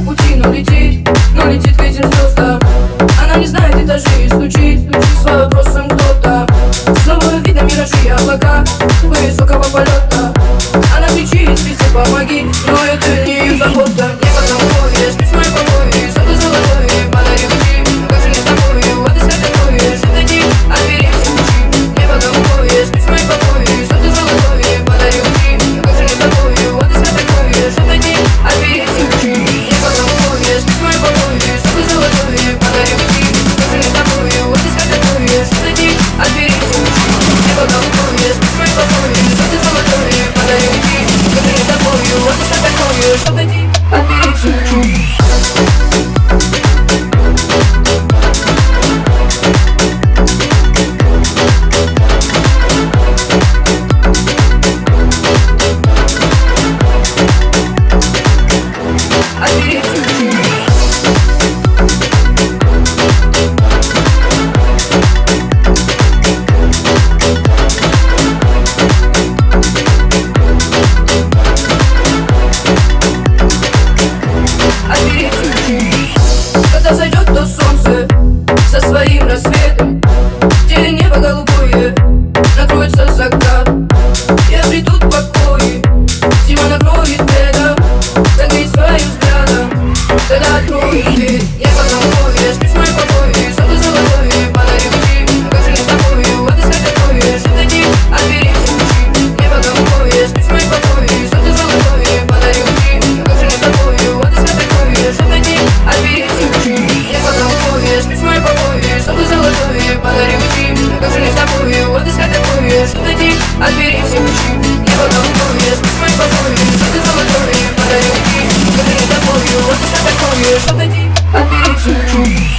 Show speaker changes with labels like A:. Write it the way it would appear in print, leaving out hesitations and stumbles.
A: пути, но летит к этим звездам. Она не знает этажей и стучит с вопросом кто-то. Снова видно миражи и облака высокого полета. Она кричит, везде помоги, но это не ее забота. Небо голубое, спишь мой покой, солнце золотое, подари лучи. Но как же не с тобою, отыскать такое, что дойти, отбери все ключи. Небо голубое, спишь мой покой, солнце золотое, подари лучи. Но как же не с тобою, отыскать такое, что дойти, отбери все ключи. Небо голубое, спишь мой покой, солнце золотое, подари лучи. Но как же не с тобою, отыскать такое, что дойти, отбери все ключи. Небо голубое, спишь мой покой, солнце золотое, подари лучи. Но как же не с тобою, отыскать такое, что дойти, отбери все ключи. Когда зайдет то солнце со своим рассветом, где небо голубое накроется закат, и обретут покой, зима накроет лето, согреть своим взглядом, тогда откроет дверь. Небо голубое, спишь мой покой, солнце золотое, подари лучи. Но как же не с тобою, отыскать такое, что дойти, отбери все ключи. Небо голубое, спишь мой покой, солнце золотое, подари лучи. Но как же не с тобою, отыскать такое, что дойти, отбери все ключи. Небо голубое, спишь мой покой, солнце золотое, подари лучи. Но как же не с тобою, отыскать такое, что дойти, отбери все ключи. Небо голубое, спишь мой покой, солнце золотое, подари лучи. Но как же не с тобою, отыскать такое, что дойти, отбери все ключи.